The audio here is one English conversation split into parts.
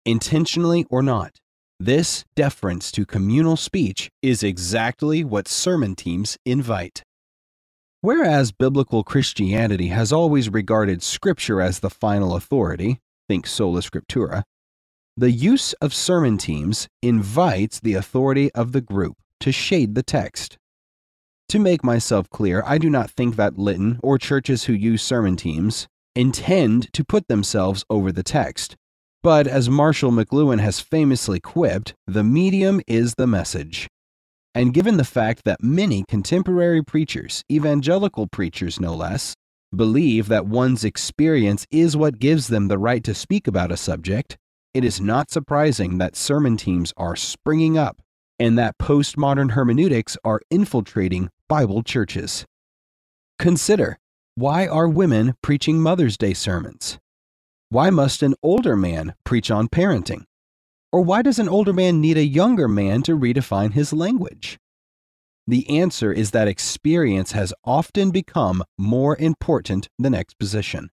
Intentionally or not, this deference to communal speech is exactly what sermon teams invite. Whereas biblical Christianity has always regarded Scripture as the final authority, think sola scriptura, the use of sermon teams invites the authority of the group to shade the text. To make myself clear, I do not think that Lytton or churches who use sermon teams intend to put themselves over the text. But as Marshall McLuhan has famously quipped, the medium is the message. And given the fact that many contemporary preachers, evangelical preachers no less, believe that one's experience is what gives them the right to speak about a subject, it is not surprising that sermon teams are springing up and that postmodern hermeneutics are infiltrating Bible churches. Consider, why are women preaching Mother's Day sermons? Why must an older man preach on parenting? Or why does an older man need a younger man to redefine his language? The answer is that experience has often become more important than exposition.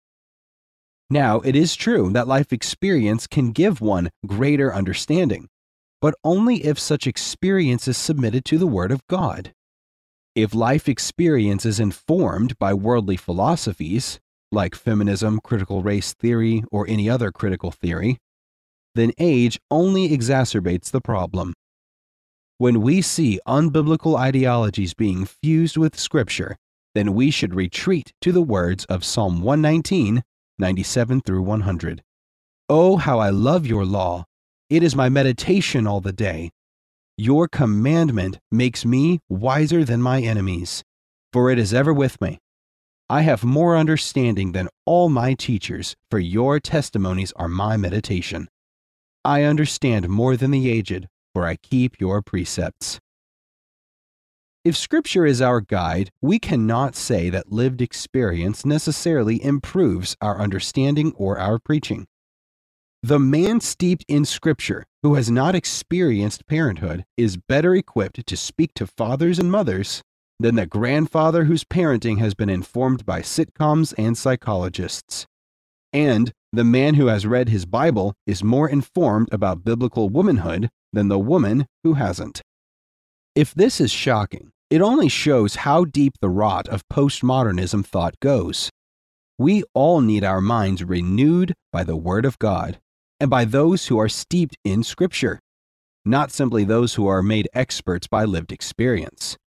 Now, it is true that life experience can give one greater understanding, but only if such experience is submitted to the Word of God. If life experience is informed by worldly philosophies, like feminism, critical race theory, or any other critical theory, then age only exacerbates the problem. When we see unbiblical ideologies being fused with Scripture, then we should retreat to the words of Psalm 119, 97 through 100. Oh, how I love your law! It is my meditation all the day. Your commandment makes me wiser than my enemies, for it is ever with me. I have more understanding than all my teachers, for your testimonies are my meditation. I understand more than the aged, for I keep your precepts. If Scripture is our guide, we cannot say that lived experience necessarily improves our understanding or our preaching. The man steeped in Scripture who has not experienced parenthood is better equipped to speak to fathers and mothers than the grandfather whose parenting has been informed by sitcoms and psychologists. And the man who has read his Bible is more informed about biblical womanhood than the woman who hasn't. If this is shocking, it only shows how deep the rot of postmodernism thought goes. We all need our minds renewed by the Word of God and by those who are steeped in Scripture, not simply those who are made experts by lived experience.